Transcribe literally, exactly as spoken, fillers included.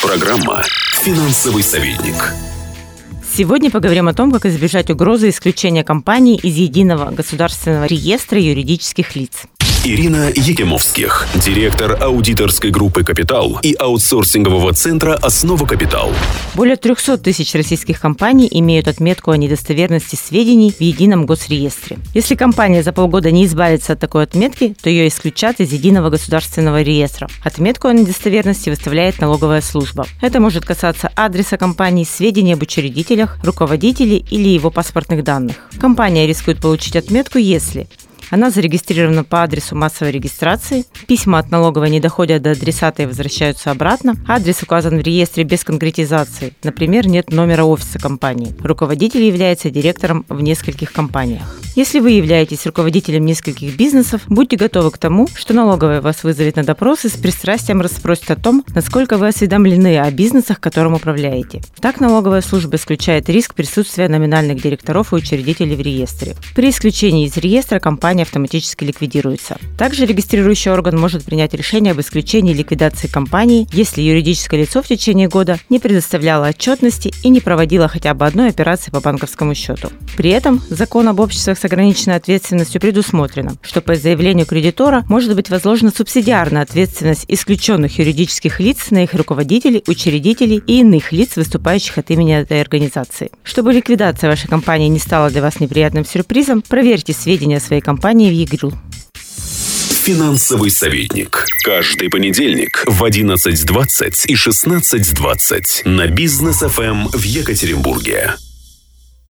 Программа «Финансовый советник». Сегодня поговорим о том, как избежать угрозы исключения компаний из единого государственного реестра юридических лиц. Ирина Якимовских, директор аудиторской группы «Капитал» и аутсорсингового центра «Основа Капитал». Более трехсот тысяч российских компаний имеют отметку о недостоверности сведений в едином госреестре. Если компания за полгода не избавится от такой отметки, то ее исключат из единого государственного реестра. Отметку о недостоверности выставляет налоговая служба. Это может касаться адреса компании, сведений об учредителях, руководителе или его паспортных данных. Компания рискует получить отметку, если она зарегистрирована по адресу массовой регистрации, письма от налоговой не доходят до адресата и возвращаются обратно, адрес указан в реестре без конкретизации, например, нет номера офиса компании, руководитель является директором в нескольких компаниях. Если вы являетесь руководителем нескольких бизнесов, будьте готовы к тому, что налоговая вас вызовет на допрос и с пристрастием расспросит о том, насколько вы осведомлены о бизнесах, которым управляете. Так налоговая служба исключает риск присутствия номинальных директоров и учредителей в реестре. При исключении из реестра компания автоматически ликвидируется. Также регистрирующий орган может принять решение об исключении ликвидации компании, если юридическое лицо в течение года не предоставляло отчетности и не проводило хотя бы одной операции по банковскому счету. При этом закон об обществах с ограниченной ответственностью предусмотрено, что по заявлению кредитора может быть возложена субсидиарная ответственность исключенных юридических лиц на их руководителей, учредителей и иных лиц, выступающих от имени этой организации. Чтобы ликвидация вашей компании не стала для вас неприятным сюрпризом, проверьте сведения о своей компании в ЕГРЮЛ. Финансовый советник. Каждый понедельник в одиннадцать двадцать и шестнадцать двадцать на Бизнес эф эм в Екатеринбурге.